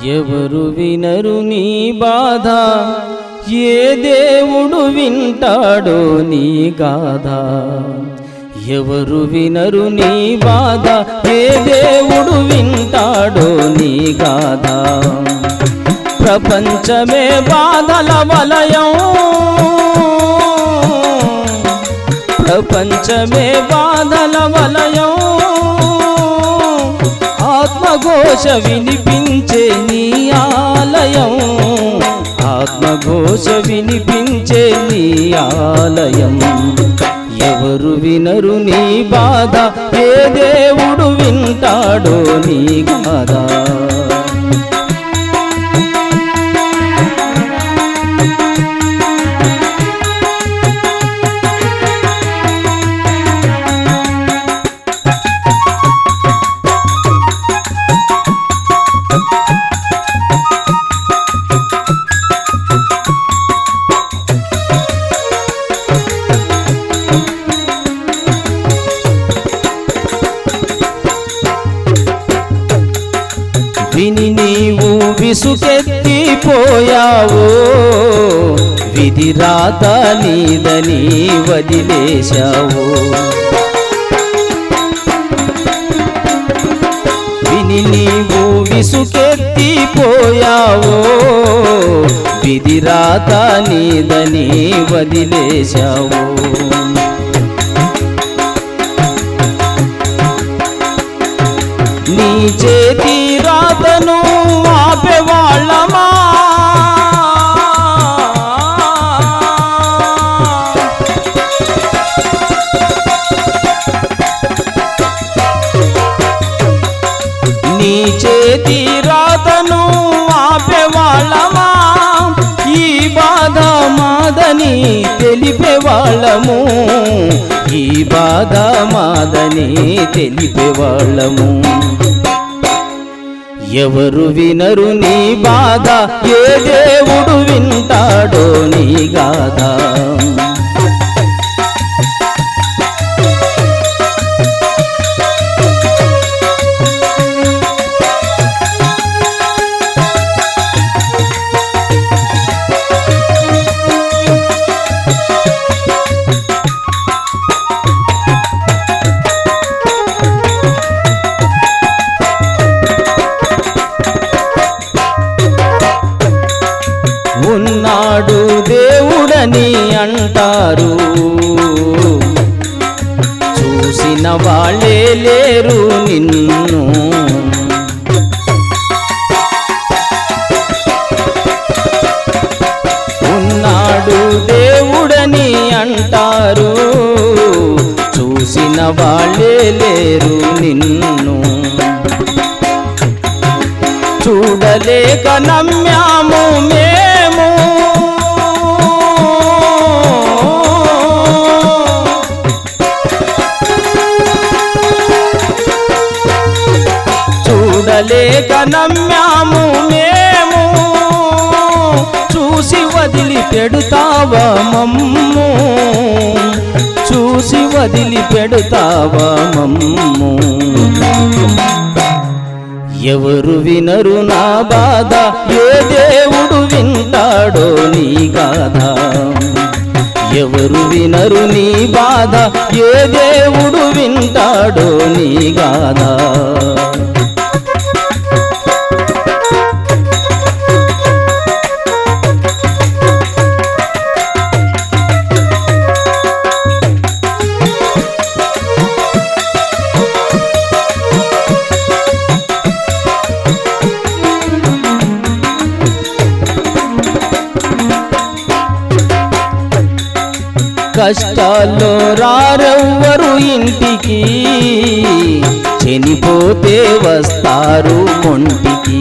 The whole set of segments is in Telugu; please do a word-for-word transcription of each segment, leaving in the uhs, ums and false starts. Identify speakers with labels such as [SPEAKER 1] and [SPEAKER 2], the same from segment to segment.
[SPEAKER 1] ఎవరు వినరు నీ బాధ, ఏ దేవుడు వింటాడో నీ గాథ. ఎవరు వినరు నీ బాధ, ఏ దేవుడు వింటాడో నీ గాథ. ప్రపంచమే బాధల వలయం, ప్రపంచమే బాధల వలయం. ఆత్మఘోష వినిపించే నీ ఆలయం, ఆత్మఘోష వినిపించే నీ ఆలయం. ఎవరు వినరు నీ బాధ, ఏ దేవుడు వింటాడో నీ గాథ. విని నీవు విసుకెత్తిపోయావో, విధి రాత నీదని వదిలేశావో. విని నీవు విసుకెత్తిపోయావో, విధి రాత నీదని వదిలేశావో. నీ చేతి రాతను ఆపేవాళ్ళమా, నీ చేతి రాతను ఆపేవాళ్ళమా. ఈ బాధ మాదని తెలిపేవాళ్ళము, ఈ బాధ మాదని తెలిపేవాళ్ళము. ఎవరు వినరు నీ బాధ, ఏ దేవుడు వింటాడో నీ గాథ. ఉన్నాడు దేవుడని అంటారు, చూసిన వాళ్ళే లేరు నిన్ను. ఉన్నాడు దేవుడని అంటారు, చూసిన వాళ్ళే లేరు నిన్ను. చూడలేక నమ్యాము మేము, చూడలేక నమ్యాము మేము. చూసి వదిలి పెడుతావా మమ్ము, చూసి వదిలి పెడుతావా మమ్ము. ఎవరు వినరు నా బాధ, ఏ దేవుడు వింటాడో నీ గాథ. ఎవరు వినరు నీ బాధ, ఏ దేవుడు వింటాడో నీ గాథ. కష్టాల్లో రారెవ్వరు ఇంటికి, చనిపోతే వస్తారు కొంటికి.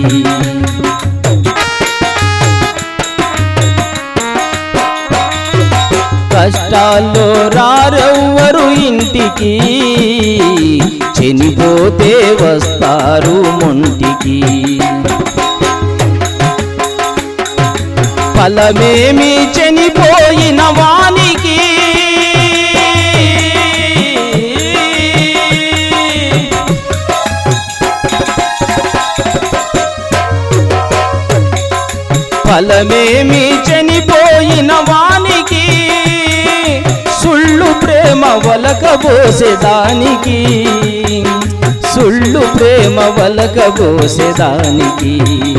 [SPEAKER 1] కష్టాల్లో రారెవ్వరు ఇంటికి, చనిపోతే వస్తారు మొంటికి. ఫలమేమి చనిపోయిన వానికి, ఫలమేమి చనిపోయిన వానికి సుళ్ళు ప్రేమ వలకబోసేదానికి సుళ్ళు ప్రేమ వలకబోసేదానికి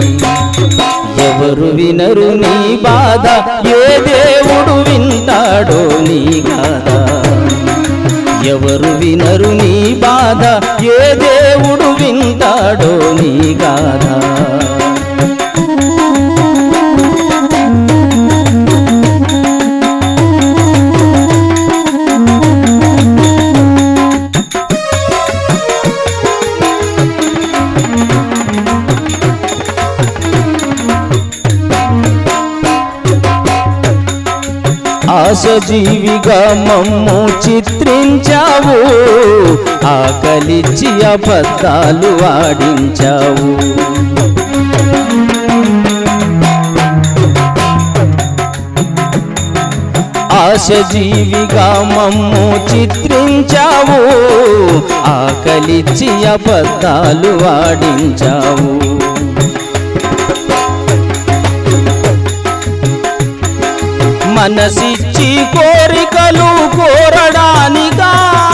[SPEAKER 1] ఎవరు వినరు నీ బాధ ఏ దేవుడు వింటాడో నీ గాథ ఎవరు వినరు నీ బాధ ఏ దేవుడు వింటాడో నీ గాథ ఆశజీవిగా మమ్ము చిత్రించావు ఆకలిచ్చి అబద్ధాలు ఆడించావు ఆశజీవిగా మమ్ము చిత్రించావు ఆకలిచ్చి అబద్ధాలు ఆడించావు మనసిచ్చి కోరికలు కోరడానికా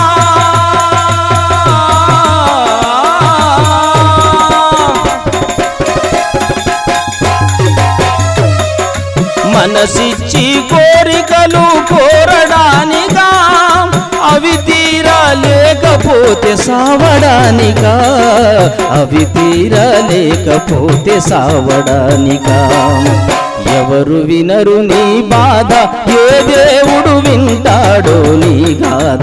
[SPEAKER 1] మనసిచ్చి కోరికలు కోరడానికా అవి తీరలేకపోతే సావడానికా అవి తీరలేకపోతే సావడానికా ఎవరు వినరు నీ బాధ ఏ దేవుడు వింటాడో నీ గాథ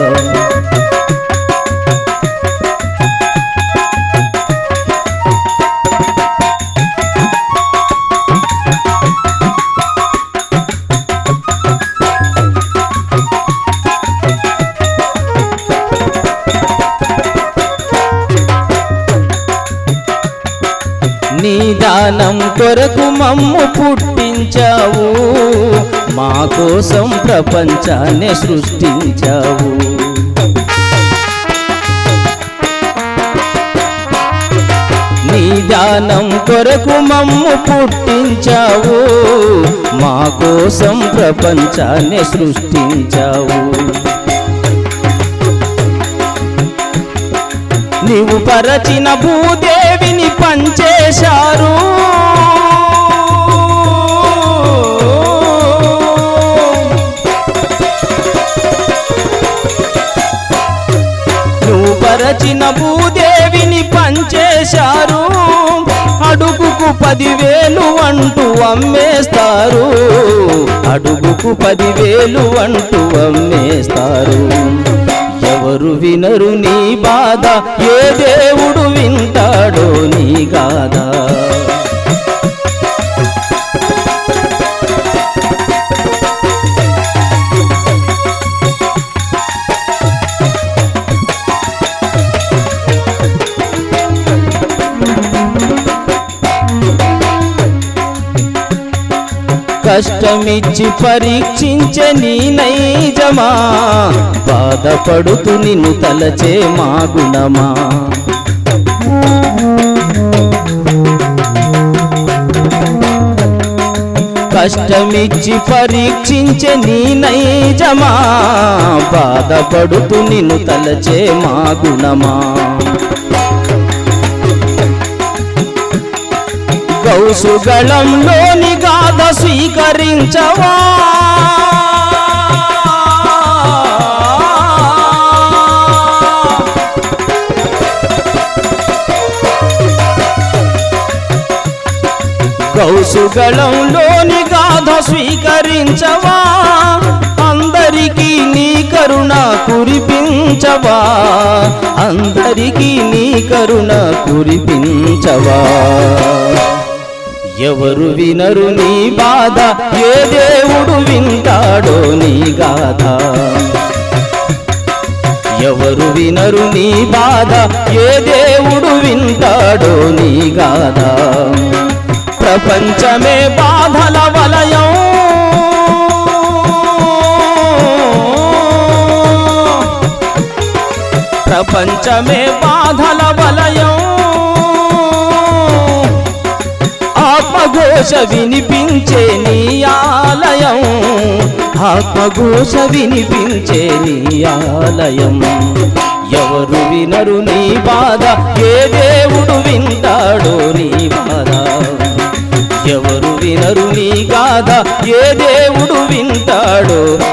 [SPEAKER 1] నీ దానం కొరకు మమ్ము పుట్టించావు మా కోసం ప్రపంచాన్ని సృష్టించావు నీ దానం కొరకు మమ్ము పుట్టించావు మా కోసం ప్రపంచాన్ని సృష్టించావు నీవు పరచిన భూదేవిని పంచేశారు నువ్వు పరచిన భూదేవిని పంచేశారు అడుగుకు పదివేలు అంటూ అమ్మేస్తారు అడుగుకు పదివేలు అంటూ అమ్మేస్తారు ఎవరు వినరు నీ బాధ ఏ దేవుడు వింటాడో నీ గాథ కష్టమిచ్చి పరీక్షించే నీ నైజమా బాధపడుతూ నిన్ను తలచే మా గుణమా కష్టమిచ్చి పరీక్షించే నీ నైజమా బాధపడుతూ నిన్ను తలచే మా గుణమా కౌసుగళంలోని గాథ స్వీకరించవా కౌసుగళంలోని గాథ స్వీకరించవా అందరికీ నీ కరుణ కురిపించవా అందరికీ నీ కరుణ కురిపించవా ఎవరు వినరు నీ బాధ ఏ దేవుడు వింటాడో నీ గాథ ఎవరు వినరు నీ బాధ ఏ దేవుడు వింటాడో నీ గాథ ప్రపంచమే బాధల వలయం ప్రపంచమే బాధల వలయం ఆత్మగో ఆత్మఘోష వినిపించే నీ ఆలయం, ఆత్మఘోష వినిపించే నీ ఆలయం. ఎవరు వినరు నీ బాధ, ఏ దేవుడు వింటాడో నీ బాధ. ఎవరు వినరు నీ గాథ, ఏ దేవుడు వింటాడో